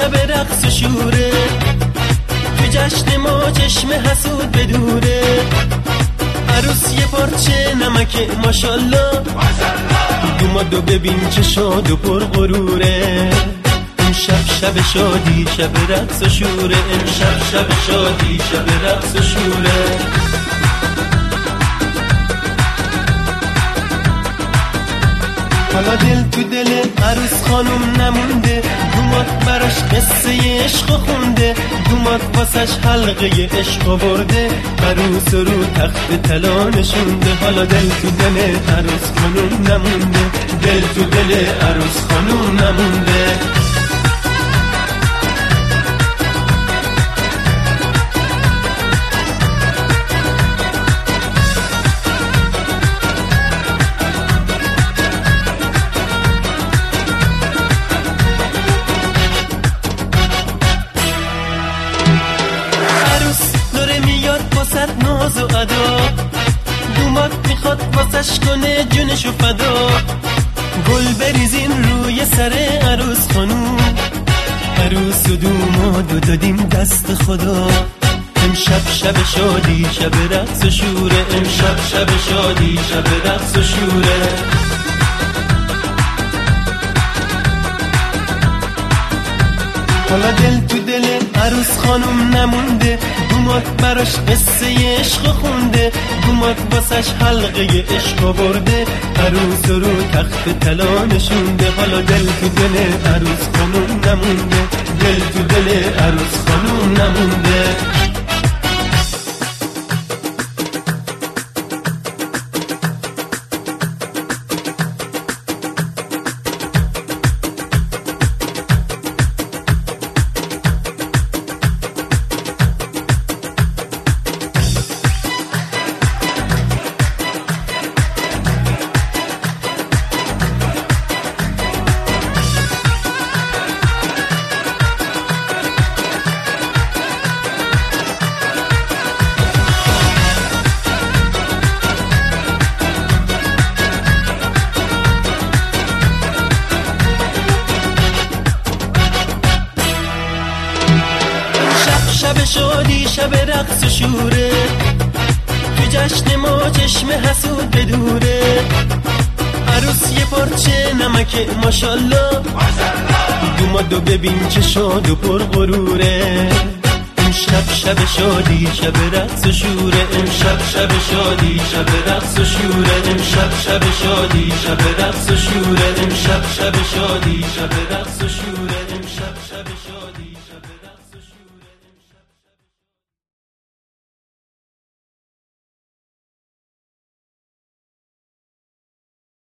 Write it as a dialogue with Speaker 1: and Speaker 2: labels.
Speaker 1: شب رقص و شوره، تو جشن ما چشم حسود بدوره. عروس یه پارچه نمکه ماشالله، دومادو ببین چه شاد و پر غروره. امشب شب شادی شب رقص و شوره، امشب شب شادی شب رقص و شوره. حالا دل تو دل عروس خانم نمونده، دوماد براش قصه عشق خونده، دوماد واسش حلقه عشق برده، عروس رو تخت طلا نشونده. حالا دل تو دل عروس خانم نمونده، دل تو دل عروس خانم نمونده. ناز و ادا، دوماد میخواد واسش کنه جونشو فدا. گل بریزین روی سر عروس خانوم، عروس و دومادو دادیم دست خدا. امشب شب شادی شب رقص و شوره، امشب شب شادی شب رقص و شوره. حالا دل تو دل عروس خانم نمونده، دوماد براش قصه عشق خونده، دوماد واسش حلقه عشق برده، عروس رو تخت طلا نشونده. حالا دل تو دل عروس خانم نمونده، دل تو دل عروس خانم نمونده. شب شادی شب رقص و شوره، تو جشن ما چشم حسود بدوره. عروس یه پارچه نمکه ماشالله، دومادو ببین چه شاد و پر غروره. امشب شب شادی شب رقص و شوره، امشب شب شادی شب رقص و شوره، امشب شب شادی شب رقص و شوره، امشب شب شادی شب رقص و شوره، امشب شب